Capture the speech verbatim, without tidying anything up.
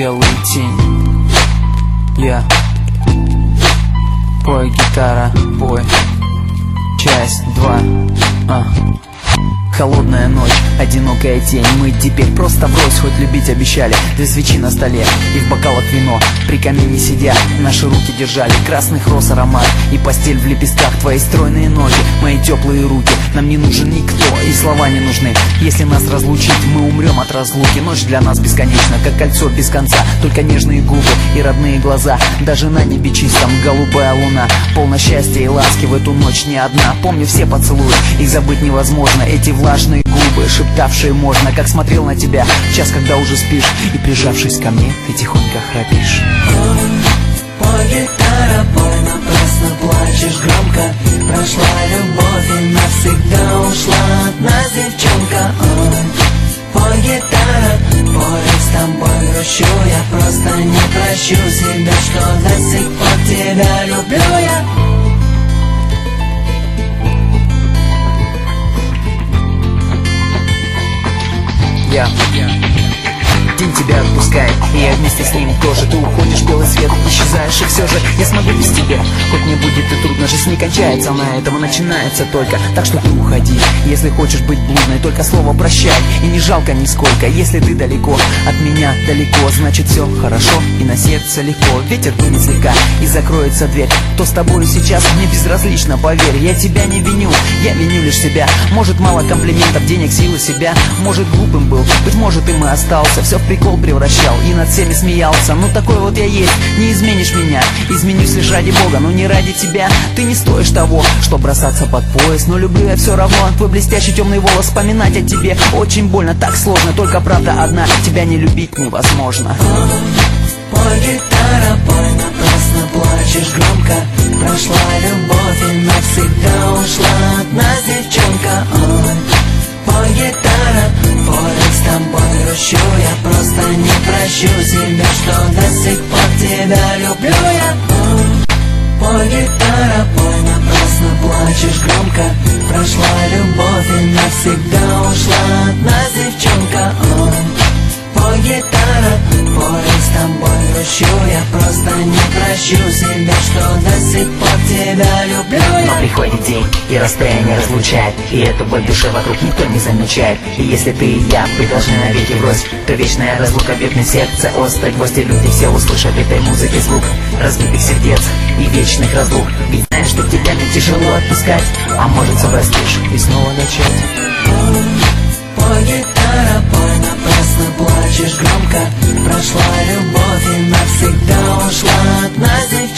белый тень. Я пой, гитара, пой. Часть два. А. Холодная ночь, одинокая тень. Мы теперь просто врозь, хоть любить обещали. Две свечи на столе и в бокалах вино. При камине сидя, наши руки держали красных роз аромат. И постель в лепестках, твои стройные ноги, мои теплые руки. Нам не нужен никто, и слова не нужны. Если нас разлучить, мы умрем от разлуки. Ночь для нас бесконечна, как кольцо без конца. Только нежные губы и родные глаза. Даже на небе чистом голубая луна. Полно счастья и ласки в эту ночь не одна. Помню все поцелуи, их забыть невозможно. Эти влажные губы, шептавшие можно. Как смотрел на тебя в час, когда уже спишь, и прижавшись ко мне, ты тихонько храпишь. Пой, гитара, пой, напрасно плачешь громко. Прошла любовь и навсегда ушла от нас девчонка. Пой, гитара, пой, с тобой грущу. Я просто не прощу себя, что до сих пор тебя люблю я. Я День тебя отпускает, и я вместе с ним тоже. Ты уходишь в белый свет, исчезаешь, и все же я смогу без тебя. Хоть мне будет и трудно, жизнь не кончается, она этого начинается только. Так что ты уходи, если хочешь быть блудной, только слово прощай, и не жалко нисколько. Если ты далеко, от меня далеко, значит все хорошо, и на сердце легко. Ветер дунет слегка, и закроется дверь. Кто с тобой сейчас, мне безразлично, поверь. Я тебя не виню, я виню лишь себя. Может мало комплиментов, денег, силы себя. Может глупым был, быть может им и остался. Все в прикол превращал и над всеми смеялся. Ну такой вот я есть, не изменишь меня. Изменюсь лишь ради Бога, но не ради тебя. Ты не стоишь того, что бросаться под пояс. Но люблю я все равно, твой блестящий темный волос. Вспоминать о тебе очень больно, так сложно. Только правда одна, тебя не любить невозможно. Пой, гитара, пой, напрасно плачешь громко. Прошла любовь и навсегда ушла от нас девчонка. Ой. Пой, гитара, пой, с тобой грущу. Я просто не прощу себя, что до сих пор тебя люблю я. Пой, гитара, пой, напрасно плачешь громко. Прошла любовь и навсегда ушла от нас девчонка. Пой, гитара, пой, с тобой грущу. Я просто не прощу себя, что до сих пор тебя люблю я. Но приходит день, и расстояние разлучает, и эту боль души вокруг никто не замечает. И если ты и я, вы должны навеки врозь, то вечная разлука бьет сердце острый гвоздь. И люди все услышат этой музыки звук разбитых сердец и вечных разлук. Ведь знаешь, что тебя не тяжело отпускать, а может собрастишь и снова начать. Пой, гитара, пой, напрасно плачешь громко. Прошла любовь и навсегда ушла от нас девчонка.